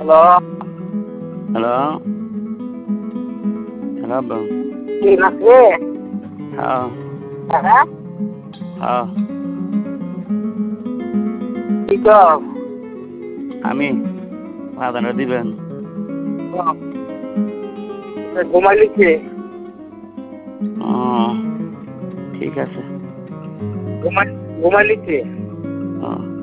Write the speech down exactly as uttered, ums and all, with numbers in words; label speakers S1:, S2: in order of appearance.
S1: Hello
S2: hello hello আব্বা।
S1: কি নাচবে?
S2: হ্যাঁ
S1: হ্যাঁ
S2: হ্যাঁ
S1: কি কর?
S2: আমি আদানটা দিবেন।
S1: ঘুমাইলিছে?
S2: ও ঠিক আছে।
S1: ঘুমাই ঘুমাইলিছে?
S2: ও